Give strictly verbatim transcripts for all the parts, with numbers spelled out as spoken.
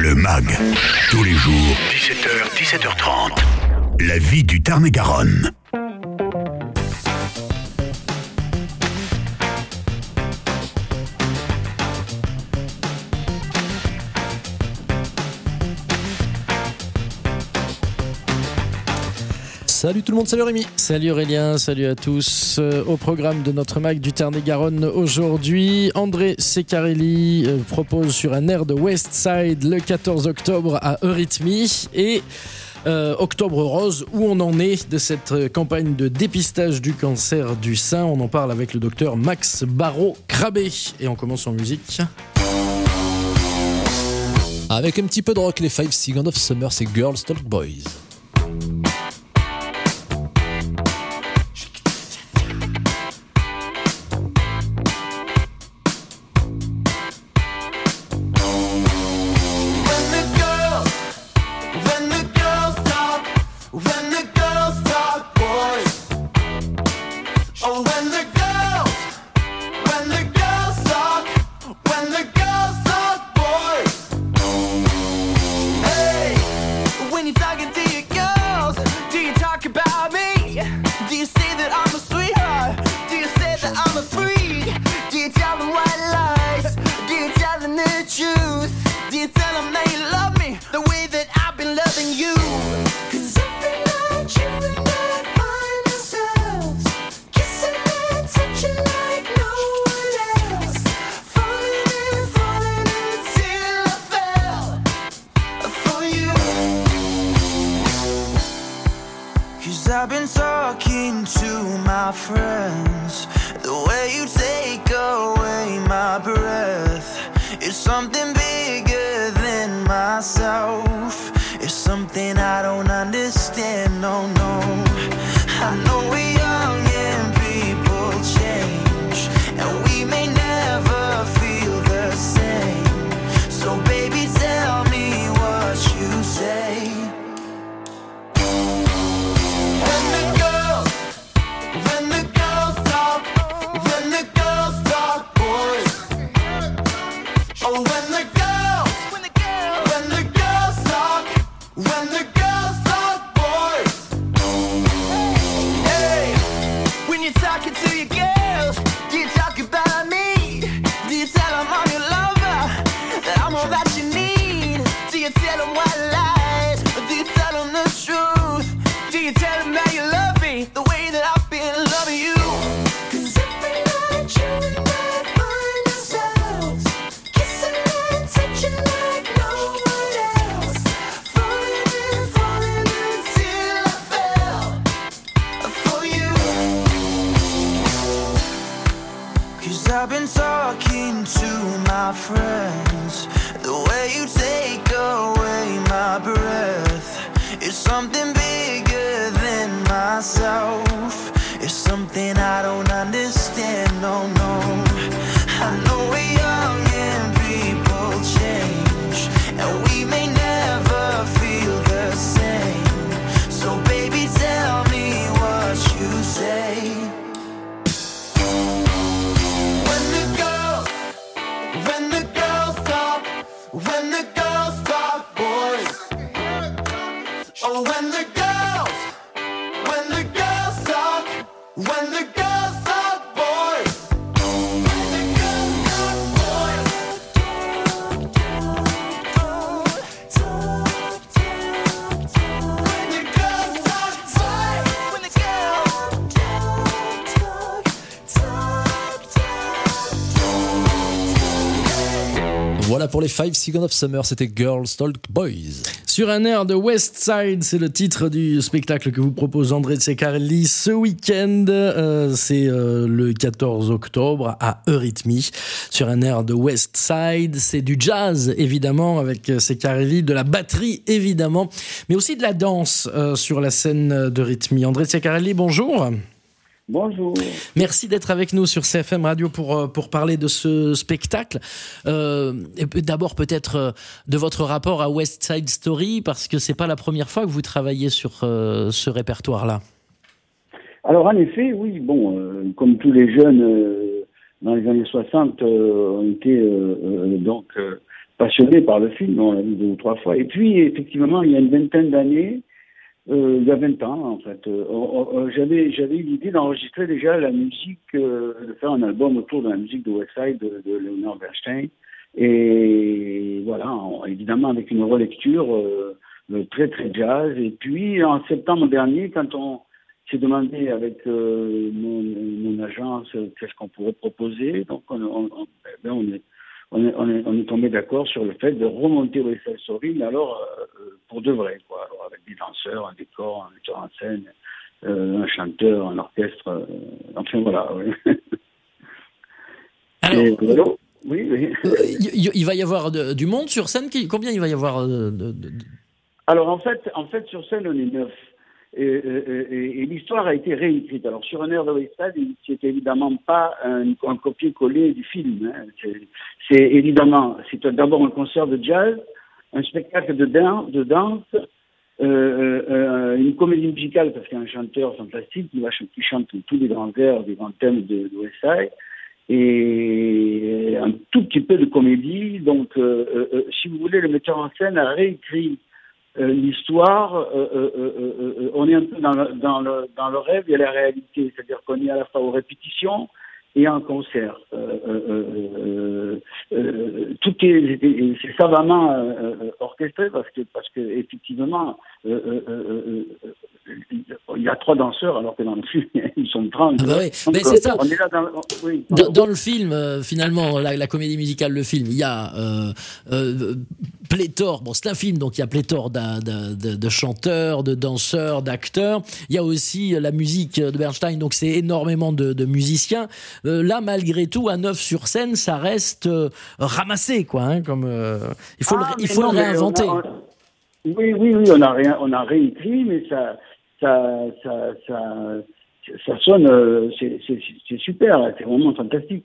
Le M A G, tous les jours, dix-sept heures, dix-sept heures trente. La vie du Tarn-et-Garonne. Salut tout le monde, salut Rémi. Salut Aurélien, salut à tous. Euh, au programme de notre M A G du Tarn-et-Garonne aujourd'hui, André Ceccarelli euh, propose sur un air de West Side le quatorze octobre à Eurythmie et euh, Octobre Rose, où on en est de cette euh, campagne de dépistage du cancer du sein. On en parle avec le docteur Max Barraud-Crabé. Et on commence en musique. Avec un petit peu de rock, les Five Seconds of Summer, c'est Girls Talk Boys. I've been talking to my friends. The way you take away my breath is something bigger than myself. It's something I don't understand, no, no. I know we're young and people change, and we may never feel the same. So baby, tell me what you say. I've been talking to my friends. The way you take away my breath is something bigger than myself. It's something I don't understand, no, no. I know we're young and people change, and we may never feel the same. So baby, tell me what you say. When the girls talk boys, oh when the girls, when the girls talk, when the girls talk boys, when the girls talk boys, when the girls talk boys, when the girls Voilà pour les Five Seconds of Summer, c'était Girls Talk Boys. Sur un air de West Side, c'est le titre du spectacle que vous propose André Ceccarelli ce week-end. Euh, c'est euh, le quatorze octobre à Eurythmie. Sur un air de West Side, c'est du jazz évidemment avec Ceccarelli, de la batterie évidemment, mais aussi de la danse euh, sur la scène d'Eurythmie. André Ceccarelli, bonjour. Bonjour. Merci d'être avec nous sur C F M Radio pour, pour parler de ce spectacle. Euh, et d'abord peut-être euh, de votre rapport à West Side Story, parce que c'est pas la première fois que vous travaillez sur euh, ce répertoire-là. Alors en effet, oui, bon, euh, comme tous les jeunes euh, dans les années soixante euh, ont été euh, euh, donc euh, passionné par le film, on l'a vu deux ou trois fois. Et puis, effectivement, il y a une vingtaine d'années, euh, il y a vingt ans, en fait, euh, euh, j'avais, j'avais eu l'idée d'enregistrer déjà la musique, euh, de faire un album autour de la musique de West Side de, de Leonard Bernstein. Et voilà, on, évidemment, avec une relecture euh, très, très jazz. Et puis, en septembre dernier, quand on s'est demandé avec euh, mon, mon agence euh, qu'est-ce qu'on pourrait proposer, donc on, on, on, ben on est On est, on, est, on est tombé d'accord sur le fait de remonter West Side Story, mais alors euh, pour de vrai, quoi. Alors avec des danseurs, un décor, un metteur en scène, euh, un chanteur, un orchestre, euh, enfin voilà. Oui. Alors, Et, euh, oui, oui. euh, il, il va y avoir de, du monde sur scène. Qui, combien il va y avoir de, de, de... Alors en fait, en fait sur scène on est neuf. Et, et, et, et l'histoire a été réécrite. Alors sur un air de West Side, c'est évidemment pas un, un copier-coller du film. Hein. C'est, c'est évidemment, c'est d'abord un concert de jazz, un spectacle de, dan- de danse, euh, euh, une comédie musicale parce qu'il y a un chanteur fantastique qui va ch- qui chante tous les grands airs, des grands thèmes de, de West Side, et un tout petit peu de comédie. Donc, euh, euh, si vous voulez, le metteur en scène a réécrit Euh, l'histoire, euh, euh, euh, euh, on est un peu dans le, dans, le, dans le rêve et la réalité, c'est-à-dire qu'on est à la fois aux répétitions et en concert. Euh, euh, euh, euh, tout est, c'est savamment euh, orchestré parce que, parce que effectivement, euh, euh, euh, euh, il y a trois danseurs alors que dans le film ils sont trente. Ah bah oui. Donc, Mais c'est ça. On est là dans, oui, Dans, dans le film, euh, finalement, la, la comédie musicale, le film, il y a euh, euh, pléthore. Bon, c'est un film, donc il y a pléthore de, de, de, de chanteurs, de danseurs, d'acteurs. Il y a aussi la musique de Bernstein, donc c'est énormément de, de musiciens. Euh, là, malgré tout, à neuf sur scène, ça reste euh, ramassé, quoi. Hein, comme euh, il faut ah, le, il faut non, le réinventer. On a, on, oui, oui, oui, on a rien, on a réécrit, mais ça, ça, ça, ça, ça sonne, euh, c'est, c'est, c'est super, c'est vraiment fantastique.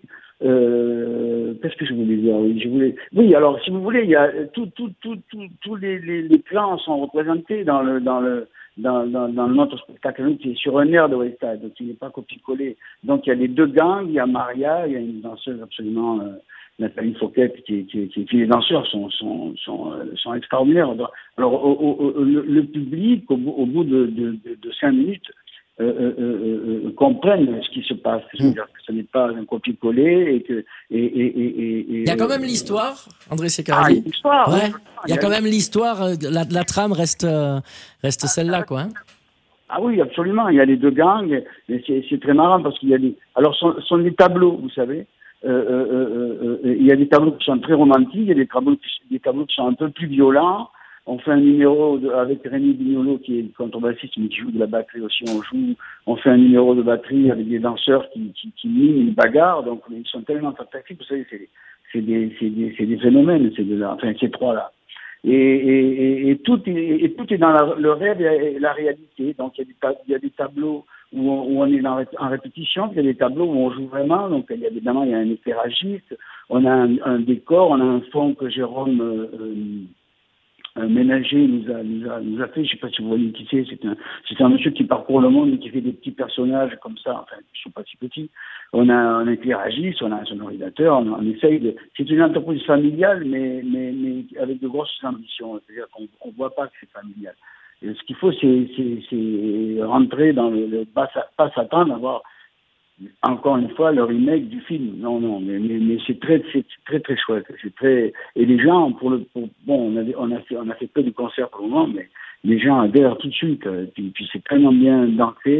Euh, qu'est-ce que je voulais dire? Oui, je voulais. Oui, alors si vous voulez, il y a tout, tout, tout, tout, tous les, les, les plans sont représentés dans le, dans le, dans, dans, dans notre spectacle qui est sur un air de West Side, donc il n'est pas copié-collé. Donc il y a les deux gangs, il y a Maria, il y a une danseuse absolument, euh, Nathalie Fouquet, qui, qui, qui, qui les danseurs sont, sont, sont, sont extraordinaires. Alors au, au, au, le, le public, au, au bout de, de, de, de cinq minutes, Euh, euh, euh, euh, comprennent ce qui se passe. C'est-à-dire que ce n'est pas un copier-coller et que et, et, et, et, Il y a quand même l'histoire, André Ceccarelli. Ah, l'histoire. Ouais. Oui. Il y a quand même l'histoire. La, la trame reste euh, reste celle-là, quoi. Hein. Ah oui, absolument. Il y a les deux gangs. Et c'est, c'est très marrant parce qu'il y a des. Alors, ce sont, sont des tableaux, vous savez. Euh, euh, euh, euh, il y a des tableaux qui sont très romantiques. Il y a des tableaux qui, des tableaux qui sont un peu plus violents. On fait un numéro de, avec Rémi Bignolo, qui est contrebassiste, mais qui joue de la batterie aussi. On joue, on fait un numéro de batterie avec des danseurs qui, qui, qui miment une bagarre. Donc, ils sont tellement fantastiques. Vous savez, c'est, c'est des, c'est des, c'est des phénomènes, ces deux-là. Enfin, ces trois-là. Et, et, et, et tout est, et tout est dans la, le rêve et la réalité. Donc, il y a des, ta, il y a des tableaux où on, où on est dans, en répétition, il y a des tableaux où on joue vraiment. Donc, il y a, évidemment, il y a un éclairagiste, on a un, un décor, on a un fond que Jérôme, euh, Un ménager nous a, nous a, nous a fait, je ne sais pas si vous voyez qui c'est, c'est un, c'est un monsieur qui parcourt le monde et qui fait des petits personnages comme ça, enfin, ils ne sont pas si petits. On a un éclairagiste, on a un sonorisateur, on, on essaye de, c'est une entreprise familiale, mais, mais, mais avec de grosses ambitions, c'est-à-dire qu'on ne voit pas que c'est familial. Et ce qu'il faut, c'est, c'est, c'est rentrer dans le, le pas, pas s'attendre à voir encore une fois le remake du film. Non, non, mais, mais, mais c'est très, c'est très, très chouette. C'est très, et les gens, pour le, pour, bon, on a, on a fait, on a fait peu de concerts pour le moment, mais les gens adhèrent tout de suite. Puis, puis c'est tellement bien dansé,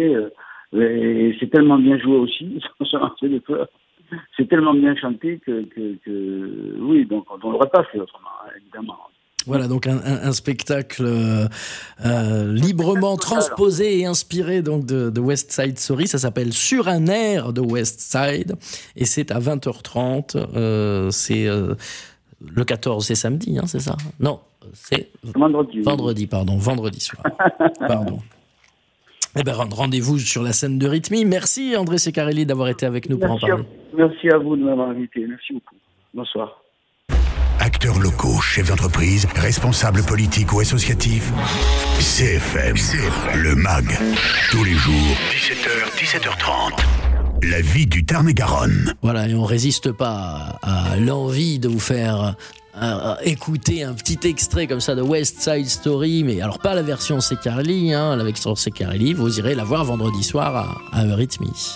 et c'est tellement bien joué aussi, sans lancer de peur. C'est tellement bien chanté que, que, que oui, donc on ne l'aurait pas fait autrement, évidemment. Voilà, donc un, un, un spectacle euh, euh, librement transposé et inspiré donc de, de West Side Story. Ça s'appelle Sur un air de West Side et c'est à vingt heures trente. Euh, c'est euh, le quatorze, c'est samedi, hein, c'est ça? Non, c'est vendredi. Vendredi, pardon, vendredi soir. Pardon. Eh ben, rendez-vous sur la scène de Rhythmie. Merci André Ceccarelli d'avoir été avec nous merci pour en parler. À, merci à vous de m'avoir invité. Merci beaucoup. Bonsoir. Acteurs locaux, chefs d'entreprise, responsables politiques ou associatifs, C F M, C F M, le M A G, tous les jours, dix-sept heures, dix-sept heures trente. La vie du Tarn-et-Garonne. Voilà, et on résiste pas à l'envie de vous faire euh, écouter un petit extrait comme ça de West Side Story, mais alors pas la version Ceccarelli, hein, la version Ceccarelli, vous irez la voir vendredi soir à, à Eurythmy.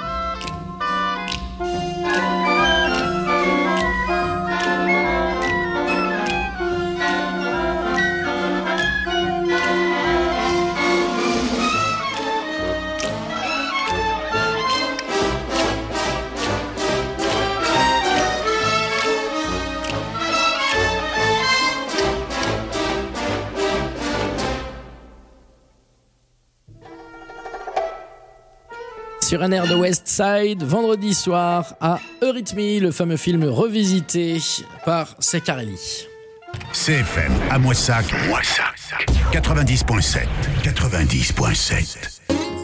Sur un air de West Side, vendredi soir à Eurythmy, le fameux film revisité par Ceccarelli. C F M à Moissac, Moissac, quatre-vingt-dix virgule sept, quatre-vingt-dix virgule sept.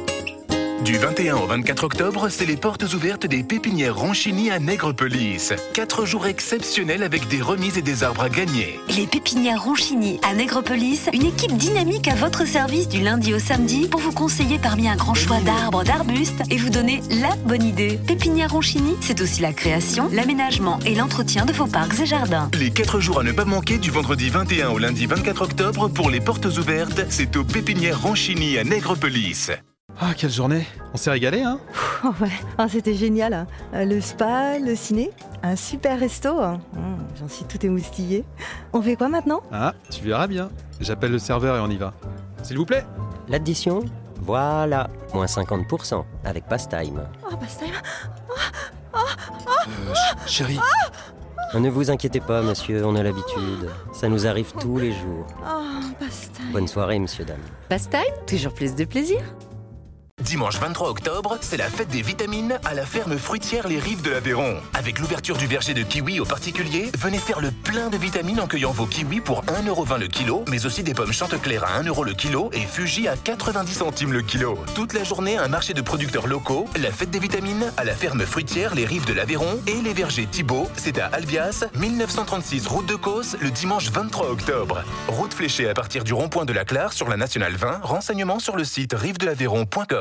Du vingt et un au vingt-quatre octobre, c'est les portes ouvertes des pépinières Ronchini à Nègrepelisse. Quatre jours exceptionnels avec des remises et des arbres à gagner. Les pépinières Ronchini à Nègrepelisse, une équipe dynamique à votre service du lundi au samedi pour vous conseiller parmi un grand choix d'arbres, d'arbustes et vous donner la bonne idée. Pépinières Ronchini, c'est aussi la création, l'aménagement et l'entretien de vos parcs et jardins. Les quatre jours à ne pas manquer du vendredi vingt et un au lundi vingt-quatre octobre pour les portes ouvertes, c'est aux pépinières Ronchini à Nègrepelisse. Ah, quelle journée! On s'est régalé, hein? Oh ouais, ah, c'était génial. Euh, le spa, le ciné, un super resto. Mmh, j'en suis tout émoustillée. On fait quoi maintenant? Ah, tu verras bien. J'appelle le serveur et on y va. S'il vous plaît? L'addition? Voilà, moins cinquante pour cent avec Pastime. Oh, Pastime. Oh, oh, oh. Euh, ch- chérie. Oh. Ne vous inquiétez pas, monsieur, on a l'habitude. Ça nous arrive tous les jours. Oh, Pastime. Bonne soirée, monsieur, dame. Pastime, toujours plus de plaisir. Dimanche vingt-trois octobre, c'est la fête des vitamines à la ferme fruitière Les Rives de l'Aveyron. Avec l'ouverture du verger de kiwis aux particuliers, venez faire le plein de vitamines en cueillant vos kiwis pour un euro vingt le kilo, mais aussi des pommes Chanteclair à un euro le kilo et Fuji à quatre-vingt-dix centimes le kilo. Toute la journée, un marché de producteurs locaux, la fête des vitamines à la ferme fruitière Les Rives de l'Aveyron et les vergers Thibault, c'est à Albias, mille neuf cent trente-six route de Causse, le dimanche vingt-trois octobre. Route fléchée à partir du rond-point de la Clare sur la Nationale vingt, renseignements sur le site rive de l'aveyron point com.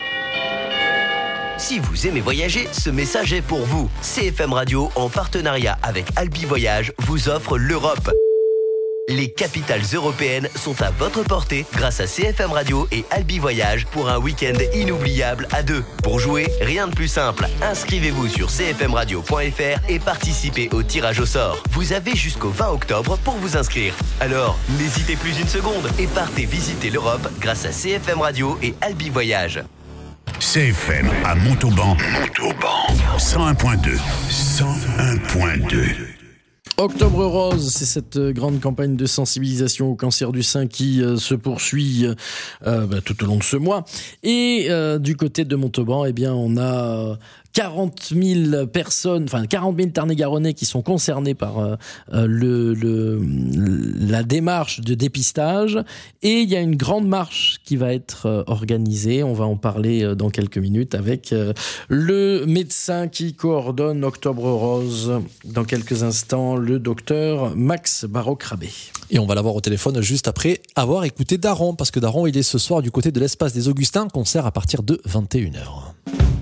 Si vous aimez voyager, ce message est pour vous. C F M Radio, en partenariat avec Albi Voyage, vous offre l'Europe. Les capitales européennes sont à votre portée grâce à C F M Radio et Albi Voyage pour un week-end inoubliable à deux. Pour jouer, rien de plus simple. Inscrivez-vous sur c f m radio point f r et participez au tirage au sort. Vous avez jusqu'au vingt octobre pour vous inscrire. Alors, n'hésitez plus une seconde et partez visiter l'Europe grâce à C F M Radio et Albi Voyage. C F M à Montauban, Montauban, cent un virgule deux, cent un virgule deux. Octobre Rose, c'est cette grande campagne de sensibilisation au cancer du sein qui euh, se poursuit euh, bah, tout au long de ce mois. Et euh, du côté de Montauban, eh bien, on a quarante mille personnes, enfin quarante mille Tarn-et-Garonnais qui sont concernés par euh, le, le, la démarche de dépistage. Et il y a une grande marche qui va être euh, organisée. On va en parler euh, dans quelques minutes avec euh, le médecin qui coordonne Octobre Rose. Dans quelques instants, le docteur Max Barocrabé. Et on va l'avoir au téléphone juste après avoir écouté Daron, parce que Daron, il est ce soir du côté de l'espace des Augustins, concert à partir de vingt et une heures.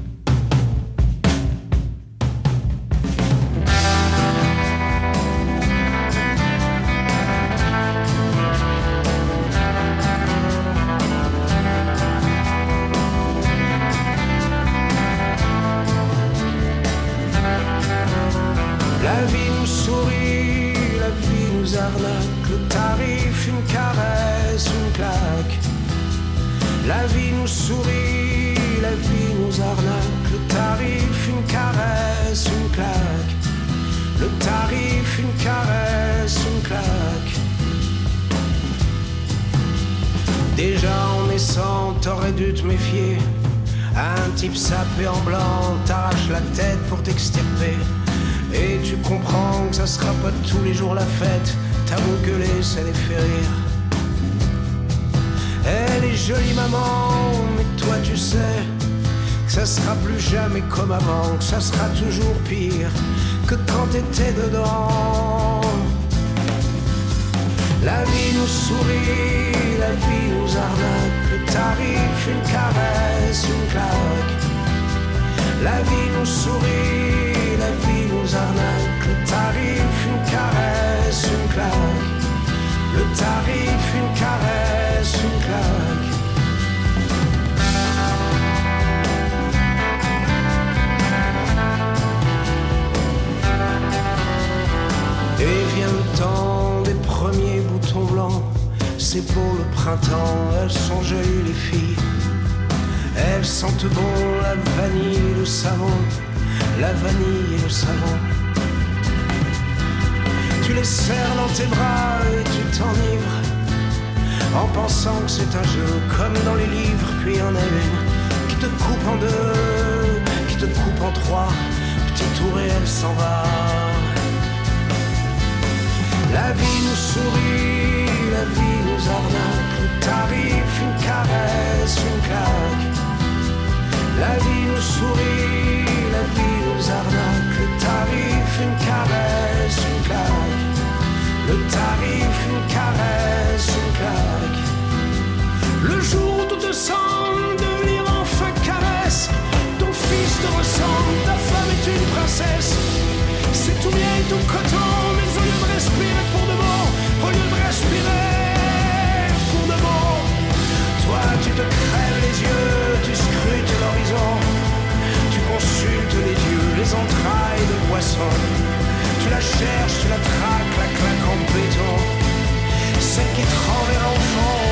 La vie nous sourit, la vie nous arnaque, le tarif, une caresse, une claque. La vie nous sourit, la vie nous arnaque, le tarif, une caresse, une claque. Le tarif, une caresse, une claque. Déjà en naissant, t'aurais dû te méfier. Un type sapé en blanc t'arrache la tête pour t'extirper. Et tu comprends que ça sera pas tous les jours la fête. T'as beau gueuler, ça les fait rire. Elle est jolie maman, mais toi tu sais que ça sera plus jamais comme avant, que ça sera toujours pire que quand t'étais dedans. La vie nous sourit, la vie nous arnaque, le tarif, une caresse, une claque. La vie nous sourit, la vie nous nous arnaque. Le tarif, une caresse, une claque. Le tarif, une caresse, une claque. Et vient le temps des premiers boutons blancs. C'est pour le printemps, elles sont jolies les filles. Elles sentent bon la vanille et le savon. La vanille et le savon. Tu les serres dans tes bras et tu t'enivres en pensant que c'est un jeu comme dans les livres. Puis y en a une qui te coupe en deux, qui te coupe en trois. Petit tour et elle s'en va. La vie nous sourit, la vie nous arnaque. Le tarif, une caresse, une claque. La vie nous sourit, la vie nous arnaque. Le tarif, une caresse, une claque. Le tarif, une caresse, une claque. Le jour où tout te semble devenir enfin caresse. Ton fils te ressemble, ta femme est une princesse. C'est tout bien et tout coton, mais au lieu de respirer pour de bon, au lieu de respirer pour de bon, toi tu te crèves les yeux, tu scrutes l'horizon, tu consultes les dieux, les entrailles de poisson, tu la cherches, tu la traques, la claque en béton, celle qui te renverra l'enfant.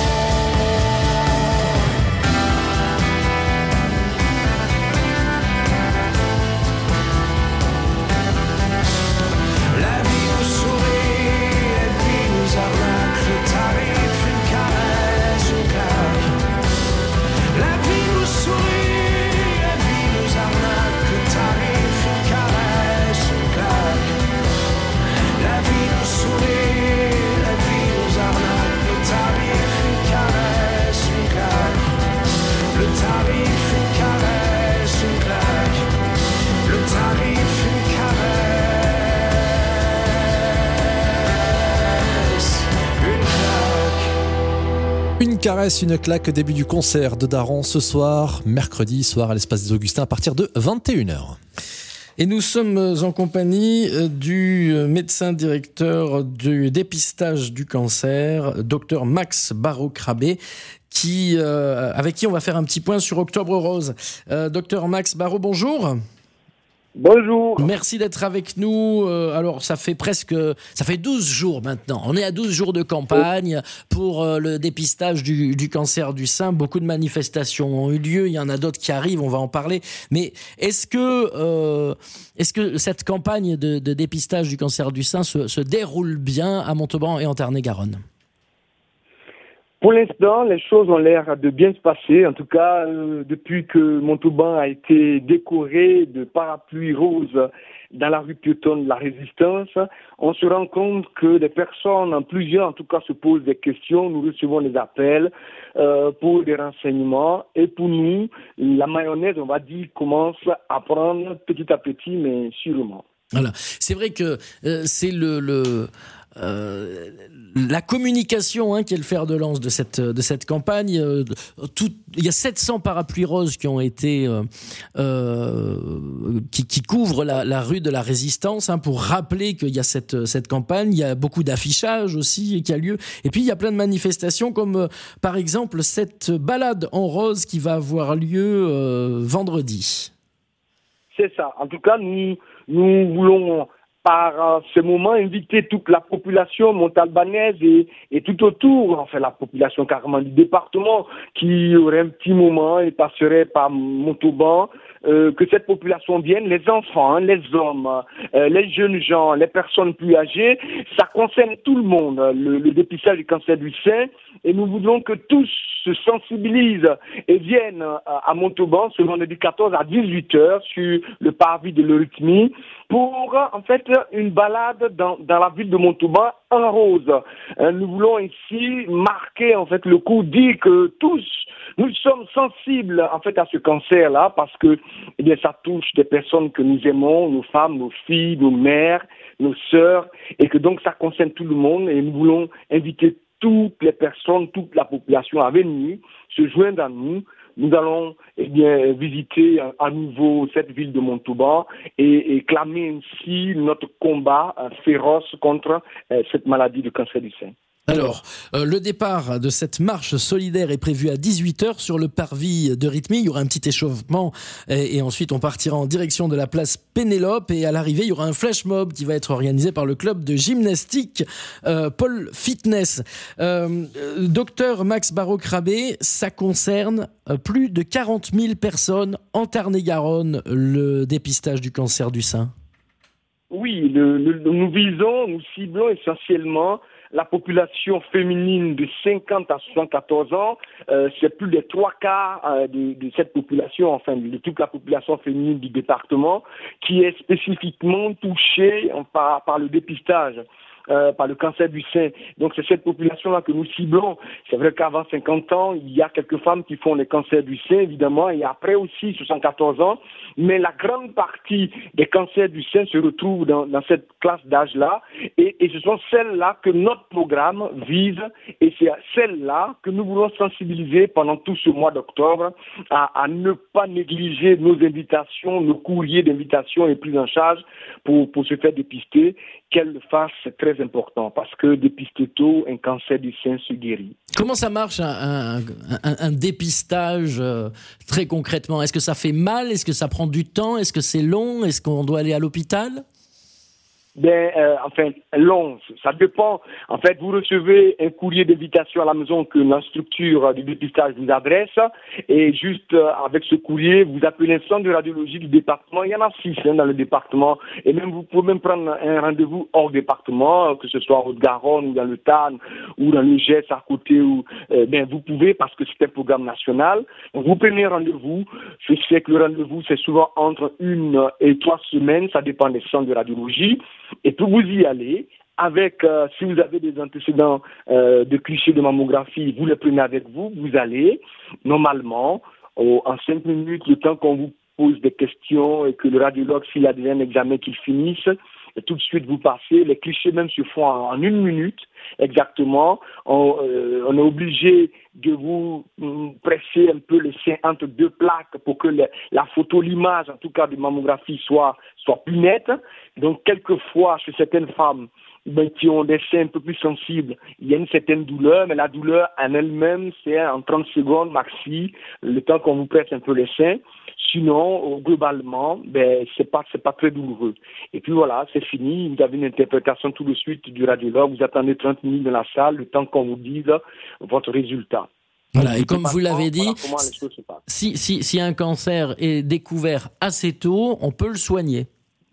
Une caresse, une claque, début du concert de Daron ce soir, mercredi soir à l'Espace des Augustins à partir de vingt et une heures. Et nous sommes en compagnie du médecin directeur du dépistage du cancer, docteur Max Barraud-Crabé, qui, euh, avec qui on va faire un petit point sur Octobre Rose. Euh, docteur Max Barraud, bonjour. Bonjour. Merci d'être avec nous. Euh, alors, ça fait presque, ça fait douze jours maintenant. On est à douze jours de campagne pour euh, le dépistage du, du cancer du sein. Beaucoup de manifestations ont eu lieu. Il y en a d'autres qui arrivent. On va en parler. Mais est-ce que, euh, est-ce que cette campagne de, de dépistage du cancer du sein se, se déroule bien à Montauban et en Tarn-et-Garonne ? Pour l'instant, les choses ont l'air de bien se passer. En tout cas, euh, depuis que Montauban a été décoré de parapluies roses dans la rue piétonne de la Résistance, on se rend compte que des personnes, plusieurs en tout cas, se posent des questions. Nous recevons des appels euh, pour des renseignements. Et pour nous, la mayonnaise, on va dire, commence à prendre petit à petit, mais sûrement. Voilà. C'est vrai que euh, c'est le... le... Euh, la communication hein, qui est le fer de lance de cette de cette campagne. Euh, tout, il y a sept cents parapluies roses qui ont été euh, euh, qui, qui couvrent la, la rue de la Résistance hein, pour rappeler qu'il y a cette cette campagne. Il y a beaucoup d'affichage aussi qui a lieu. Et puis il y a plein de manifestations comme euh, par exemple cette balade en rose qui va avoir lieu euh, vendredi. C'est ça. En tout cas, nous nous voulons par ce moment inviter toute la population montalbanaise et, et tout autour, enfin la population carrément du département qui aurait un petit moment et passerait par Montauban, euh, que cette population vienne, les enfants, hein, les hommes, euh, les jeunes gens, les personnes plus âgées, ça concerne tout le monde, le, le dépistage du cancer du sein, et nous voudrons que tous se sensibilisent et viennent à Montauban ce vendredi quatorze à dix-huit heures sur le parvis de l'Eurythmie pour en fait une balade dans, dans la ville de Montauban en rose. Nous voulons ici marquer en fait le coup, dire que tous nous sommes sensibles en fait à ce cancer-là parce que eh bien ça touche des personnes que nous aimons, nos femmes, nos filles, nos mères, nos sœurs, et que donc ça concerne tout le monde, et nous voulons inviter toutes les personnes, toute la population à venir se joindre à nous nous allons eh bien, visiter à nouveau cette ville de Montauban et, et clamer ainsi notre combat euh, féroce contre euh, cette maladie du cancer du sein. Alors, euh, le départ de cette marche solidaire est prévu à dix-huit heures sur le parvis de Rythmie. Il y aura un petit échauffement et, et ensuite on partira en direction de la place Pénélope. Et à l'arrivée, il y aura un flash mob qui va être organisé par le club de gymnastique euh, Pôle Fitness. Euh, euh, docteur Max Barreau-Crabé, ça concerne euh, plus de quarante mille personnes en Tarn-et-Garonne, le dépistage du cancer du sein. Oui, le, le, nous visons, nous ciblons essentiellement la population féminine de cinquante à soixante-quatorze ans. Euh, c'est plus des trois quarts euh, de, de cette population, enfin de toute la population féminine du département, qui est spécifiquement touchée par, par le dépistage. Euh, par le cancer du sein. Donc c'est cette population-là que nous ciblons. C'est vrai qu'avant cinquante ans, il y a quelques femmes qui font les cancers du sein, évidemment, et après aussi soixante-quatorze ans, mais la grande partie des cancers du sein se retrouve dans, dans cette classe d'âge-là, et, et ce sont celles-là que notre programme vise, et c'est celles-là que nous voulons sensibiliser pendant tout ce mois d'octobre à, à ne pas négliger nos invitations, nos courriers d'invitation et prise en charge pour, pour se faire dépister, qu'elles le fassent, c'est très important, parce que dépister tôt, un cancer du sein se guérit. Comment ça marche un, un, un, un dépistage euh, très concrètement? Est-ce que ça fait mal? Est-ce que ça prend du temps? Est-ce que c'est long? Est-ce qu'on doit aller à l'hôpital? Ben, euh, enfin, long, ça dépend. En fait, vous recevez un courrier d'invitation à la maison que la structure du dépistage vous adresse, et juste euh, avec ce courrier, vous appelez un centre de radiologie du département. Il y en a six hein, dans le département, et même vous pouvez même prendre un rendez-vous hors département, que ce soit en Haute-Garonne ou dans le Tarn ou dans le Gers à côté. Ou euh, ben vous pouvez, parce que c'est un programme national. Donc, vous prenez un rendez-vous. Je sais que le rendez-vous c'est souvent entre une et trois semaines, ça dépend des centres de radiologie. Et puis vous y allez, avec, euh, si vous avez des antécédents euh, de clichés de mammographie, vous les prenez avec vous, vous allez, normalement, au, en cinq minutes, le temps qu'on vous pose des questions et que le radiologue, s'il a déjà un examen, qu'il finisse, et tout de suite vous passez. Les clichés même se font en, en une minute, exactement. On, euh, on est obligé de vous mm, presser un peu le sein entre deux plaques pour que le, la photo, l'image, en tout cas de mammographie, soit, soit plus nette. Donc, quelquefois, chez certaines femmes ben, qui ont des seins un peu plus sensibles, il y a une certaine douleur, mais la douleur en elle-même, c'est en trente secondes maxi, le temps qu'on vous presse un peu les seins. Sinon, globalement, ben, c'est pas, c'est pas très douloureux. Et puis voilà, c'est fini. Vous avez une interprétation tout de suite du radiologue. Vous attendez trente minutes dans la salle, le temps qu'on vous dise votre résultat. Voilà, et comme vous l'avez dit, voilà si, si, si un cancer est découvert assez tôt, on peut le soigner.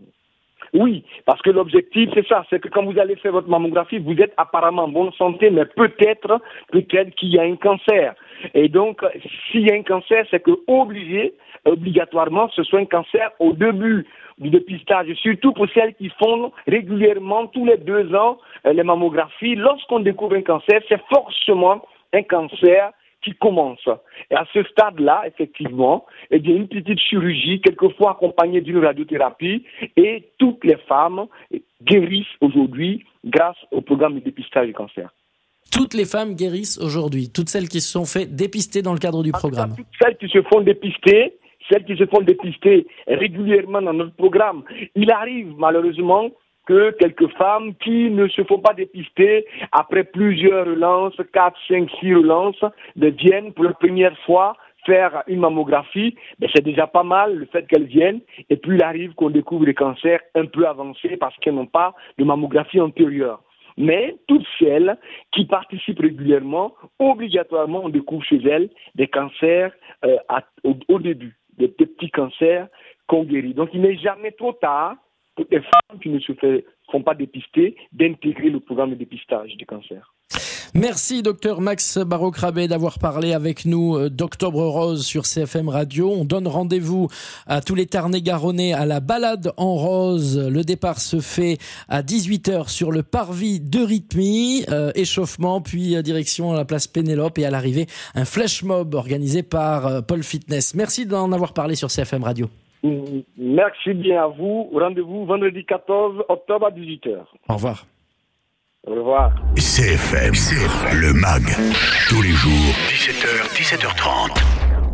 Oui, parce que l'objectif, c'est ça, c'est que quand vous allez faire votre mammographie, vous êtes apparemment en bonne santé, mais peut-être, peut-être qu'il y a un cancer. Et donc, s'il y a un cancer, c'est que obligé, obligatoirement, ce soit un cancer au début du dépistage, surtout pour celles qui font régulièrement, tous les deux ans, les mammographies. Lorsqu'on découvre un cancer, c'est forcément un cancer qui commence. Et à ce stade-là, effectivement, eh bien, une petite chirurgie, quelquefois accompagnée d'une radiothérapie, et toutes les femmes guérissent aujourd'hui grâce au programme de dépistage du cancer. Toutes les femmes guérissent aujourd'hui, toutes celles qui se sont fait dépister dans le cadre du programme. Toutes celles qui se font dépister, celles qui se font dépister régulièrement dans notre programme. Il arrive malheureusement que quelques femmes qui ne se font pas dépister après plusieurs relances, quatre, cinq, six relances, viennent pour la première fois faire une mammographie. Ben c'est déjà pas mal le fait qu'elles viennent. Et puis il arrive qu'on découvre des cancers un peu avancés parce qu'elles n'ont pas de mammographie antérieure. Mais toutes celles qui participent régulièrement, obligatoirement, on découvre chez elles des cancers euh, à, au, au début, des, des petits cancers qu'on guérit. Donc il n'est jamais trop tard pour les femmes qui ne se font pas dépister d'intégrer le programme de dépistage du cancer. Merci docteur Max Barreau-Crabé d'avoir parlé avec nous d'Octobre Rose sur C F M Radio. On donne rendez-vous à tous les Tarn-et-Garonnais à la balade en rose. Le départ se fait à dix-huit heures sur le parvis de Rythmie, euh, échauffement, puis euh, direction à la place Pénélope et à l'arrivée un flash mob organisé par euh, Pôle Fitness. Merci d'en avoir parlé sur C F M Radio. Merci bien à vous. Rendez-vous vendredi quatorze octobre à dix-huit heures. Au revoir. Au revoir. C F M, le M A G, tous les jours, dix-sept heures, dix-sept heures trente.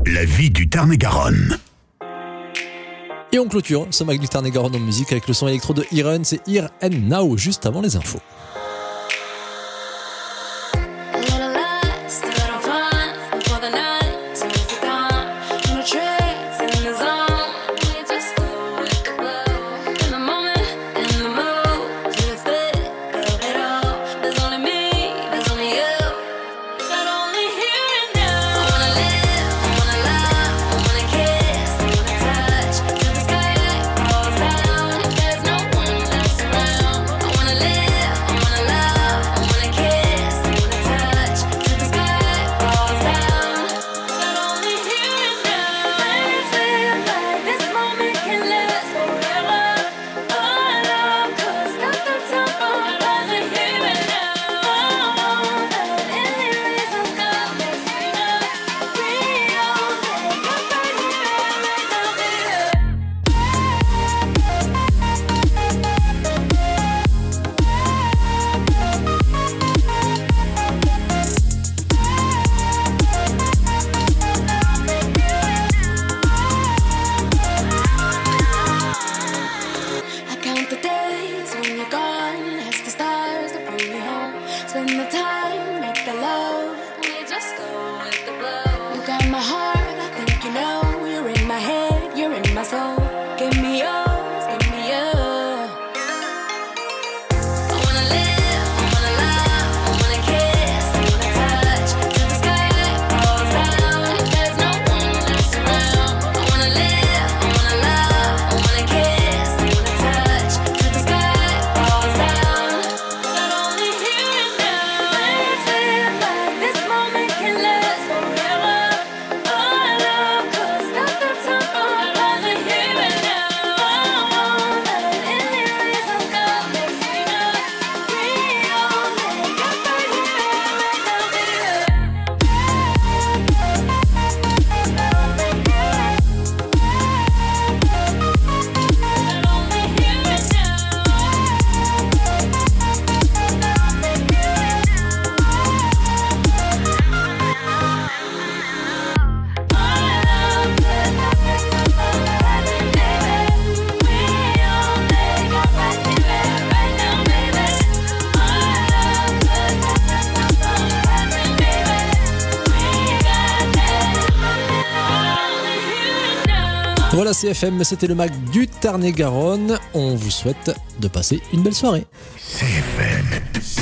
la vie du Tarn-et-Garonne. Et on clôture ce Mag du Tarn-et-Garonne en musique avec le son électro de Iron, c'est Here and Now, juste avant les infos. Voilà C F M, c'était le Mag du Tarn-et-Garonne. On vous souhaite de passer une belle soirée. C F M.